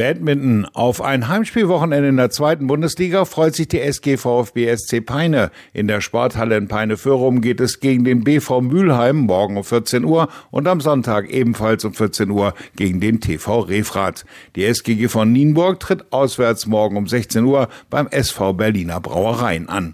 Badminton. Auf ein Heimspielwochenende in der 2. Bundesliga freut sich die SG VfB SC Peine. In der Sporthalle in Peine-Föhrum geht es gegen den BV Mülheim morgen um 14 Uhr und am Sonntag ebenfalls um 14 Uhr gegen den TV Refrath. Die SGG von Nienburg tritt auswärts morgen um 16 Uhr beim SV Berliner Brauereien an.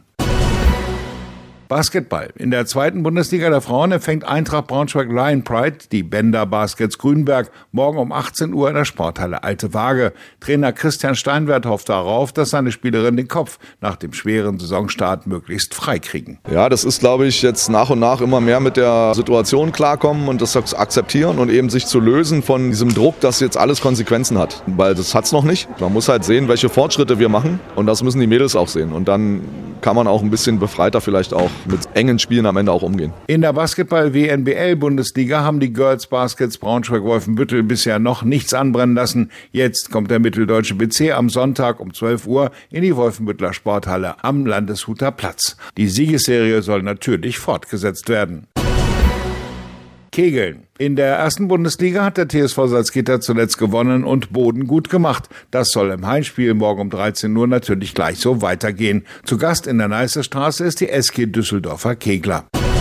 Basketball. In der 2. Bundesliga der Frauen empfängt Eintracht Braunschweig Lion Pride die Bender Baskets Grünberg morgen um 18 Uhr in der Sporthalle Alte Waage. Trainer Christian Steinwert hofft darauf, dass seine Spielerinnen den Kopf nach dem schweren Saisonstart möglichst frei kriegen. Ja, das ist, glaube ich, jetzt nach und nach immer mehr mit der Situation klarkommen und das akzeptieren und eben sich zu lösen von diesem Druck, dass jetzt alles Konsequenzen hat. Weil das hat's noch nicht. Man muss halt sehen, welche Fortschritte wir machen und das müssen die Mädels auch sehen. Und dann kann man auch ein bisschen befreiter vielleicht auch mit engen Spielen am Ende auch umgehen. In der Basketball-WNBL-Bundesliga haben die Girls Baskets Braunschweig-Wolfenbüttel bisher noch nichts anbrennen lassen. Jetzt kommt der mitteldeutsche BC am Sonntag um 12 Uhr in die Wolfenbüttler Sporthalle am Landeshuter Platz. Die Siegesserie soll natürlich fortgesetzt werden. Kegeln. In der 1. Bundesliga hat der TSV Salzgitter zuletzt gewonnen und Boden gut gemacht. Das soll im Heimspiel morgen um 13 Uhr natürlich gleich so weitergehen. Zu Gast in der Neißestraße ist die SG Düsseldorfer Kegler.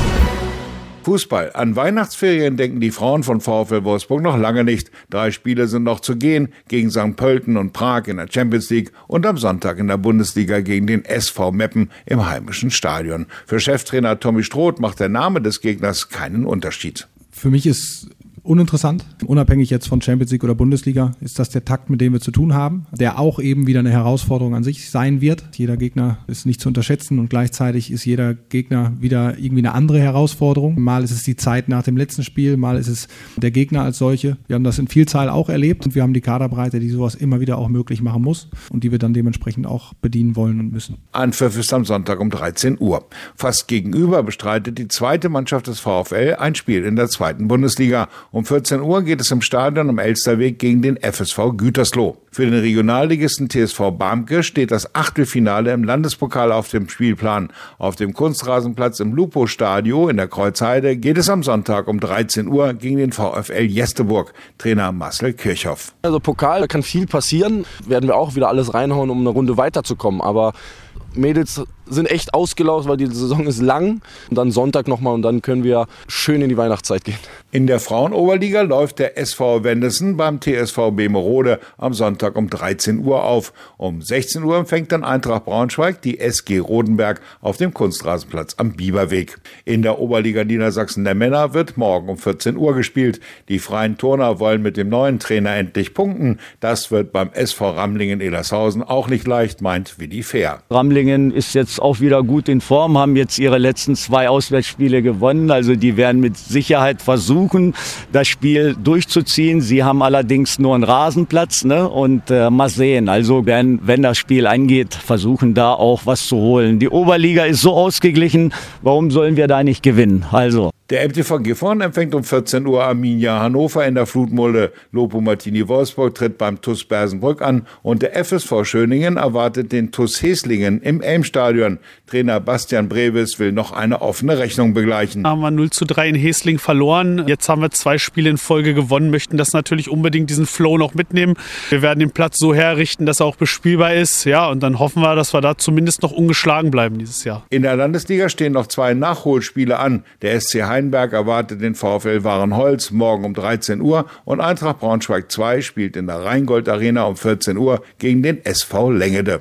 Fußball. An Weihnachtsferien denken die Frauen von VfL Wolfsburg noch lange nicht. 3 Spiele sind noch zu gehen, gegen St. Pölten und Prag in der Champions League und am Sonntag in der Bundesliga gegen den SV Meppen im heimischen Stadion. Für Cheftrainer Tommy Stroth macht der Name des Gegners keinen Unterschied. Für mich ist uninteressant, unabhängig jetzt von Champions League oder Bundesliga, ist das der Takt, mit dem wir zu tun haben, der auch eben wieder eine Herausforderung an sich sein wird. Jeder Gegner ist nicht zu unterschätzen und gleichzeitig ist jeder Gegner wieder irgendwie eine andere Herausforderung. Mal ist es die Zeit nach dem letzten Spiel, mal ist es der Gegner als solche. Wir haben das in Vielzahl auch erlebt und wir haben die Kaderbreite, die sowas immer wieder auch möglich machen muss und die wir dann dementsprechend auch bedienen wollen und müssen. Anpfiff ist am Sonntag um 13 Uhr. Fast gegenüber bestreitet die zweite Mannschaft des VfL ein Spiel in der 2. Bundesliga. Um 14 Uhr geht es im Stadion am Elsterweg gegen den FSV Gütersloh. Für den Regionalligisten TSV Barmke steht das Achtelfinale im Landespokal auf dem Spielplan. Auf dem Kunstrasenplatz im Lupo-Stadio in der Kreuzheide geht es am Sonntag um 13 Uhr gegen den VfL Jesteburg. Trainer Marcel Kirchhoff. Also Pokal, da kann viel passieren. Werden wir auch wieder alles reinhauen, um eine Runde weiterzukommen. Aber Mädels sind echt ausgelaugt, weil die Saison ist lang. Und dann Sonntag nochmal und dann können wir schön in die Weihnachtszeit gehen. In der Frauenoberliga läuft der SV Wendesen beim TSV Bemerode am Sonntag um 13 Uhr auf. Um 16 Uhr empfängt dann Eintracht Braunschweig die SG Rodenberg auf dem Kunstrasenplatz am Bieberweg. In der Oberliga Niedersachsen der Männer wird morgen um 14 Uhr gespielt. Die freien Turner wollen mit dem neuen Trainer endlich punkten. Das wird beim SV Ramlingen-Elershausen auch nicht leicht, meint Willi Fehr. Ramlingen ist jetzt auch wieder gut in Form, haben jetzt ihre letzten 2 Auswärtsspiele gewonnen. Also die werden mit Sicherheit versuchen, das Spiel durchzuziehen. Sie haben allerdings nur einen Rasenplatz, und mal sehen. Also werden, wenn das Spiel angeht, versuchen da auch was zu holen. Die Oberliga ist so ausgeglichen, warum sollen wir da nicht gewinnen? Also. Der MTV Gifhorn empfängt um 14 Uhr Arminia Hannover in der Flutmulde. Lopo Martini Wolfsburg tritt beim TuS Bersenbrück an und der FSV Schöningen erwartet den TuS Heslingen im Elmstadion. Trainer Bastian Brevis will noch eine offene Rechnung begleichen. Haben wir 0:3 in Heslingen verloren. Jetzt haben wir 2 Spiele in Folge gewonnen, möchten das natürlich unbedingt diesen Flow noch mitnehmen. Wir werden den Platz so herrichten, dass er auch bespielbar ist. Ja, und dann hoffen wir, dass wir da zumindest noch ungeschlagen bleiben dieses Jahr. In der Landesliga stehen noch 2 Nachholspiele an. Der SC Heinberg erwartet den VfL Warenholz morgen um 13 Uhr und Eintracht Braunschweig 2 spielt in der Rheingold Arena um 14 Uhr gegen den SV Lengede.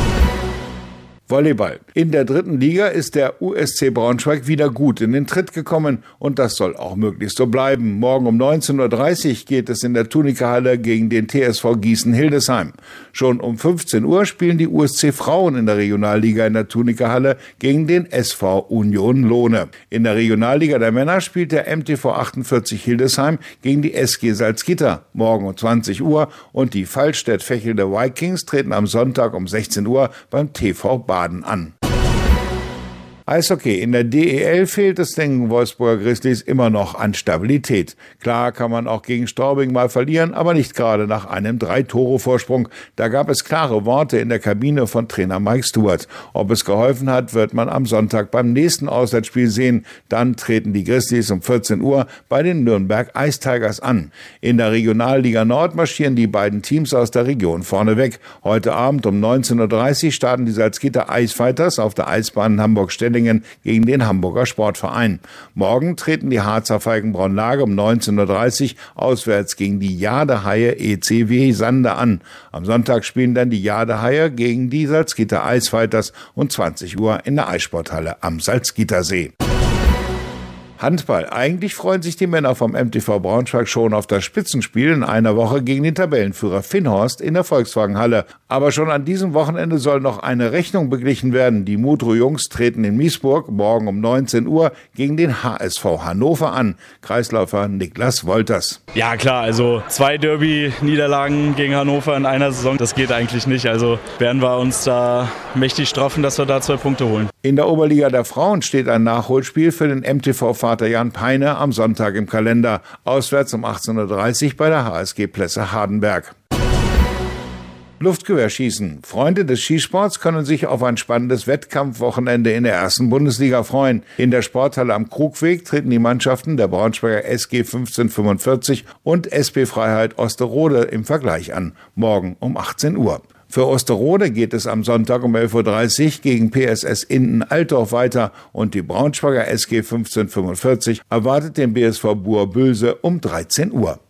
Volleyball. In der 3. Liga ist der USC Braunschweig wieder gut in den Tritt gekommen und das soll auch möglichst so bleiben. Morgen um 19.30 Uhr geht es in der Tunica-Halle gegen den TSV Gießen-Hildesheim. Schon um 15 Uhr spielen die USC Frauen in der Regionalliga in der Tunica-Halle gegen den SV Union Lohne. In der Regionalliga der Männer spielt der MTV 48 Hildesheim gegen die SG Salzgitter morgen um 20 Uhr und die Fallstädt-Fächelder Vikings treten am Sonntag um 16 Uhr beim TV Baden an. Eishockey. In der DEL fehlt es den Wolfsburger Grizzlies immer noch an Stabilität. Klar kann man auch gegen Straubing mal verlieren, aber nicht gerade nach einem 3-Tore-Vorsprung. Da gab es klare Worte in der Kabine von Trainer Mike Stewart. Ob es geholfen hat, wird man am Sonntag beim nächsten Auswärtsspiel sehen. Dann treten die Grizzlies um 14 Uhr bei den Nürnberg Ice Tigers an. In der Regionalliga Nord marschieren die beiden Teams aus der Region vorneweg. Heute Abend um 19:30 Uhr starten die Salzgitter Ice Fighters auf der Eisbahn Hamburg-Stellingen gegen den Hamburger Sportverein. Morgen treten die Harzer Falkenbraun-Lage um 19:30 Uhr auswärts gegen die Jadehaie ECW Sande an. Am Sonntag spielen dann die Jadehaie gegen die Salzgitter Ice Fighters um 20 Uhr in der Eissporthalle am Salzgittersee. Handball. Eigentlich freuen sich die Männer vom MTV Braunschweig schon auf das Spitzenspiel in einer Woche gegen den Tabellenführer Finnhorst in der Volkswagenhalle. Aber schon an diesem Wochenende soll noch eine Rechnung beglichen werden. Die Mudro-Jungs treten in Miesburg morgen um 19 Uhr gegen den HSV Hannover an. Kreisläufer Niklas Wolters. Ja klar, also 2 Derby-Niederlagen gegen Hannover in einer Saison, das geht eigentlich nicht. Also werden wir uns da mächtig straffen, dass wir da 2 Punkte holen. In der Oberliga der Frauen steht ein Nachholspiel für den MTV-Vater Jan Peine am Sonntag im Kalender. Auswärts um 18:30 Uhr bei der HSG Plesse Hardenberg. Luftgewehrschießen. Freunde des Skisports können sich auf ein spannendes Wettkampfwochenende in der 1. Bundesliga freuen. In der Sporthalle am Krugweg treten die Mannschaften der Braunschweiger SG 1545 und SP Freiheit Osterode im Vergleich an. Morgen um 18 Uhr. Für Osterode geht es am Sonntag um 11:30 Uhr gegen PSS Inden-Altdorf weiter und die Braunschweiger SG 1545 erwartet den BSV Buhr-Bülse um 13 Uhr.